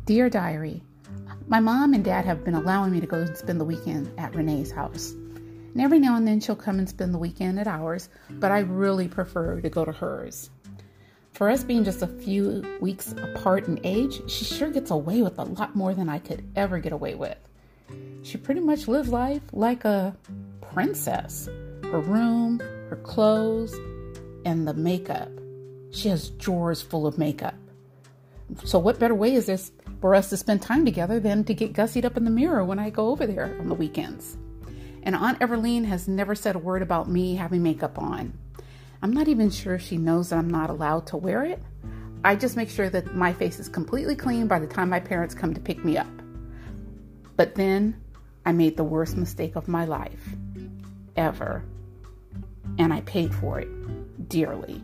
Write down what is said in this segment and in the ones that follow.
Dear Diary, my mom and dad have been allowing me to go and spend the weekend at Renee's house. And every now and then she'll come and spend the weekend at ours, but I really prefer to go to hers. For us being just a few weeks apart in age, she sure gets away with a lot more than I could ever get away with. She pretty much lives life like a princess. Her room, her clothes, and the makeup. She has drawers full of makeup. So what better way is this for us to spend time together than to get gussied up in the mirror when I go over there on the weekends? And Aunt Everline has never said a word about me having makeup on. I'm not even sure she knows that I'm not allowed to wear it. I just make sure that my face is completely clean by the time my parents come to pick me up. But then I made the worst mistake of my life ever. And I paid for it dearly.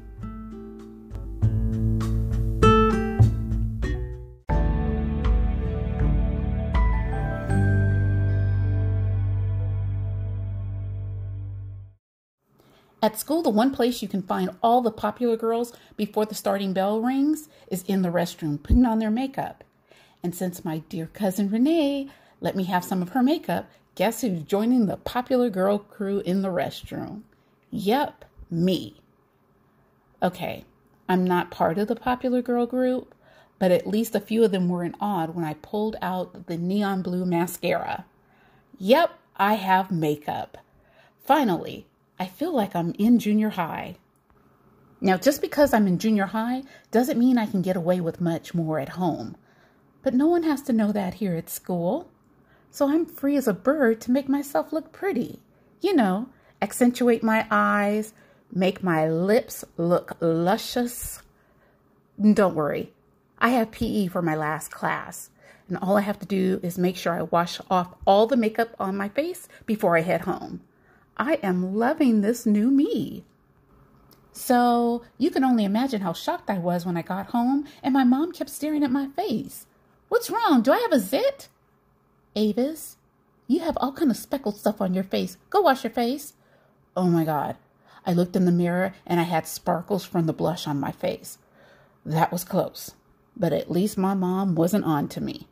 At school, the one place you can find all the popular girls before the starting bell rings is in the restroom, putting on their makeup. And since my dear cousin Renee let me have some of her makeup, guess who's joining the popular girl crew in the restroom? Yep, me. Okay, I'm not part of the popular girl group, but at least a few of them were in awe when I pulled out the neon blue mascara. Yep, I have makeup. Finally, I feel like I'm in junior high. Now, just because I'm in junior high doesn't mean I can get away with much more at home. But no one has to know that here at school. So I'm free as a bird to make myself look pretty. You know, accentuate my eyes, make my lips look luscious. Don't worry, I have PE for my last class. And all I have to do is make sure I wash off all the makeup on my face before I head home. I am loving this new me. So you can only imagine how shocked I was when I got home and my mom kept staring at my face. What's wrong? Do I have a zit? Avis, you have all kind of speckled stuff on your face. Go wash your face. Oh my God. I looked in the mirror and I had sparkles from the blush on my face. That was close, but at least my mom wasn't on to me.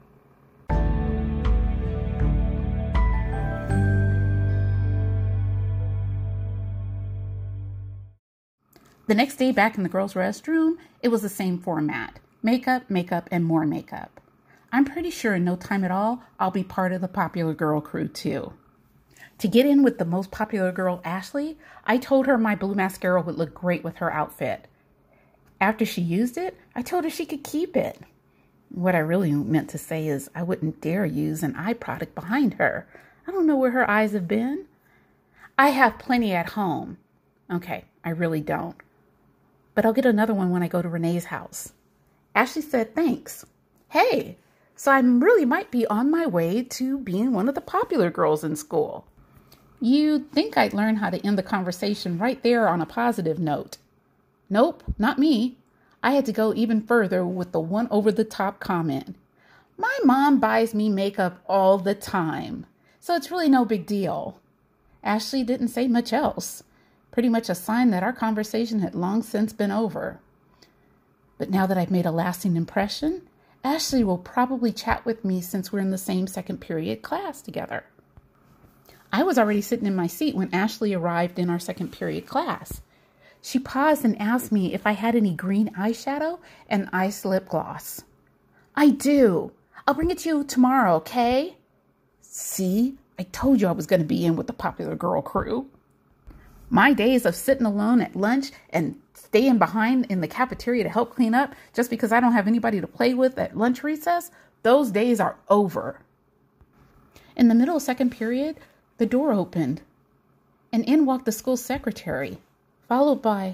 The next day back in the girls' restroom, it was the same format. Makeup, makeup, and more makeup. I'm pretty sure in no time at all, I'll be part of the popular girl crew too. To get in with the most popular girl, Ashley, I told her my blue mascara would look great with her outfit. After she used it, I told her she could keep it. What I really meant to say is I wouldn't dare use an eye product behind her. I don't know where her eyes have been. I have plenty at home. Okay, I really don't. But I'll get another one when I go to Renee's house. Ashley said thanks. Hey, so I really might be on my way to being one of the popular girls in school. You'd think I'd learn how to end the conversation right there on a positive note. Nope, not me. I had to go even further with the one over-the-top comment. My mom buys me makeup all the time, so it's really no big deal. Ashley didn't say much else. Pretty much a sign that our conversation had long since been over. But now that I've made a lasting impression, Ashley will probably chat with me since we're in the same second period class together. I was already sitting in my seat when Ashley arrived in our second period class. She paused and asked me if I had any green eyeshadow and ice lip gloss. I do. I'll bring it to you tomorrow, okay? See, I told you I was going to be in with the popular girl crew. My days of sitting alone at lunch and staying behind in the cafeteria to help clean up just because I don't have anybody to play with at lunch recess, those days are over. In the middle of second period, the door opened and in walked the school secretary, followed by,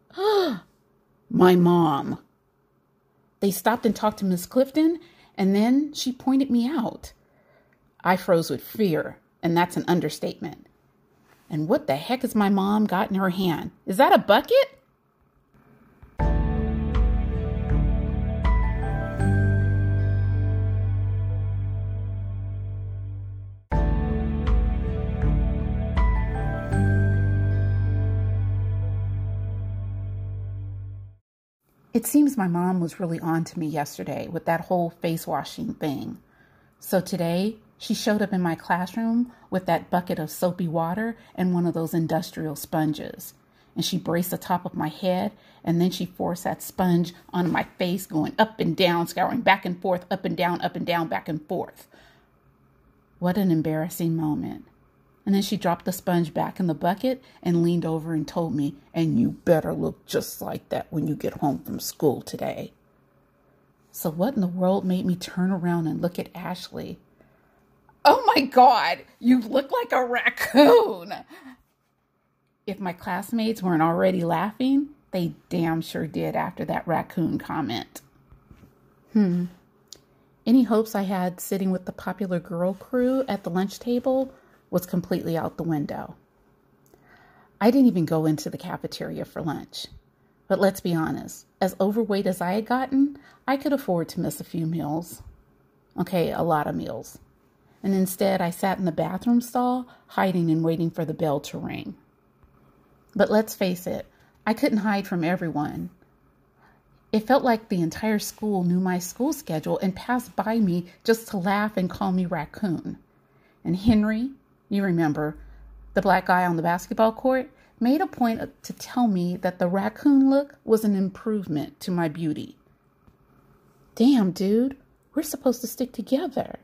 my mom. They stopped and talked to Miss Clifton, and then she pointed me out. I froze with fear, and that's an understatement. And what the heck has my mom got in her hand? Is that a bucket? It seems my mom was really on to me yesterday with that whole face washing thing. So today, she showed up in my classroom with that bucket of soapy water and one of those industrial sponges. And she braced the top of my head, and then she forced that sponge on my face, going up and down, scouring back and forth, up and down, back and forth. What an embarrassing moment. And then she dropped the sponge back in the bucket and leaned over and told me, "And you better look just like that when you get home from school today." So what in the world made me turn around and look at Ashley? "Oh my God, you look like a raccoon." If my classmates weren't already laughing, they damn sure did after that raccoon comment. Any hopes I had sitting with the popular girl crew at the lunch table was completely out the window. I didn't even go into the cafeteria for lunch. But let's be honest, as overweight as I had gotten, I could afford to miss a few meals. Okay, a lot of meals. And instead, I sat in the bathroom stall, hiding and waiting for the bell to ring. But let's face it, I couldn't hide from everyone. It felt like the entire school knew my school schedule and passed by me just to laugh and call me raccoon. And Henry, you remember, the black guy on the basketball court, made a point to tell me that the raccoon look was an improvement to my beauty. Damn, dude, we're supposed to stick together.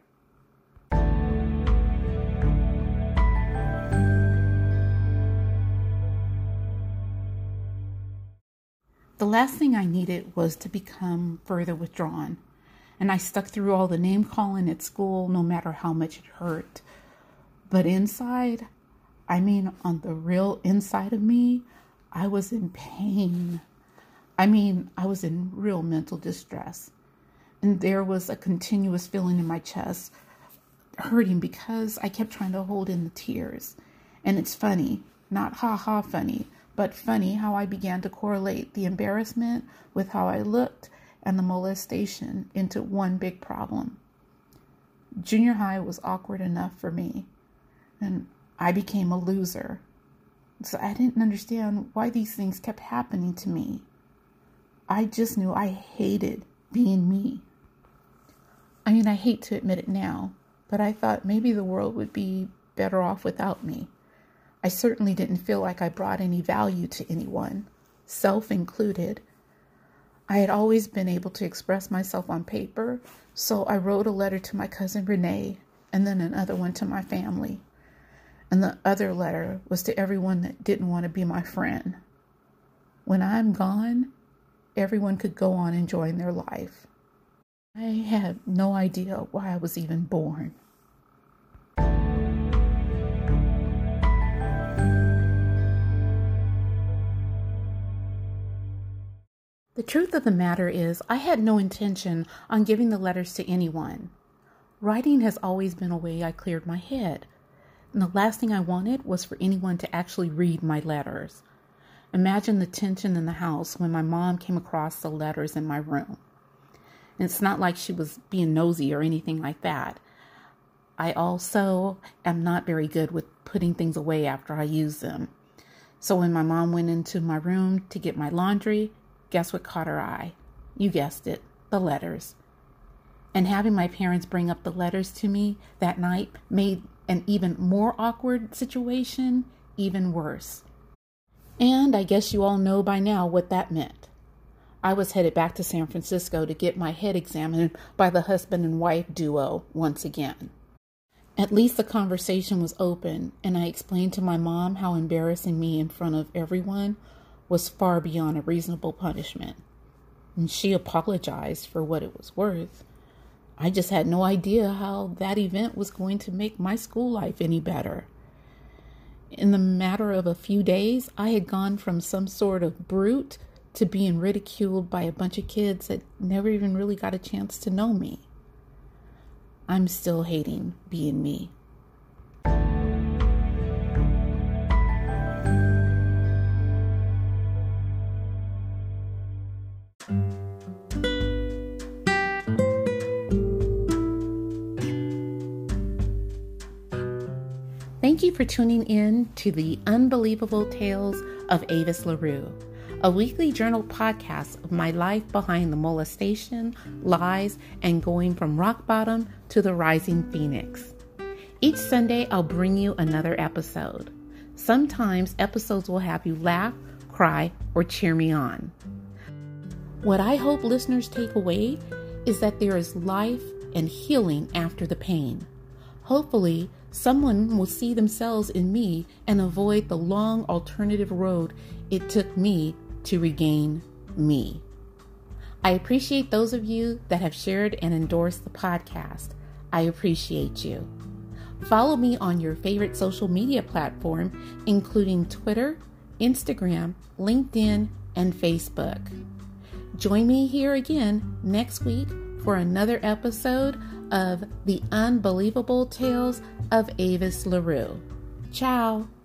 The last thing I needed was to become further withdrawn, and I stuck through all the name calling at school no matter how much it hurt. But inside, on the real inside of me, I was in pain. I was in real mental distress. And there was a continuous feeling in my chest, hurting because I kept trying to hold in the tears. And it's funny, not ha-ha funny, but funny how I began to correlate the embarrassment with how I looked and the molestation into one big problem. Junior high was awkward enough for me, and I became a loser. So I didn't understand why these things kept happening to me. I just knew I hated being me. I hate to admit it now, but I thought maybe the world would be better off without me. I certainly didn't feel like I brought any value to anyone, self included. I had always been able to express myself on paper, so I wrote a letter to my cousin Renee, and then another one to my family. And the other letter was to everyone that didn't want to be my friend. When I'm gone, everyone could go on enjoying their life. I had no idea why I was even born. The truth of the matter is, I had no intention on giving the letters to anyone. Writing has always been a way I cleared my head. And the last thing I wanted was for anyone to actually read my letters. Imagine the tension in the house when my mom came across the letters in my room. And it's not like she was being nosy or anything like that. I also am not very good with putting things away after I use them. So when my mom went into my room to get my laundry, guess what caught her eye? You guessed it, the letters. And having my parents bring up the letters to me that night made an even more awkward situation even worse. And I guess you all know by now what that meant. I was headed back to San Francisco to get my head examined by the husband and wife duo once again. At least the conversation was open, and I explained to my mom how embarrassing me in front of everyone was far beyond a reasonable punishment. And she apologized for what it was worth. I just had no idea how that event was going to make my school life any better. In the matter of a few days, I had gone from some sort of brute to being ridiculed by a bunch of kids that never even really got a chance to know me. I'm still hating being me. Thank you for tuning in to the unbelievable tales of Avis LaRue, a weekly journal podcast of my life behind the molestation, lies, and going from rock bottom to the rising phoenix. Each Sunday, I'll bring you another episode. Sometimes episodes will have you laugh, cry, or cheer me on. What I hope listeners take away is that there is life and healing after the pain. Hopefully, someone will see themselves in me and avoid the long alternative road it took me to regain me. I appreciate those of you that have shared and endorsed the podcast. I appreciate you. Follow me on your favorite social media platform, including Twitter, Instagram, LinkedIn, and Facebook. Join me here again next week for another episode of The Unbelievable Tales of Avis LaRue. Ciao.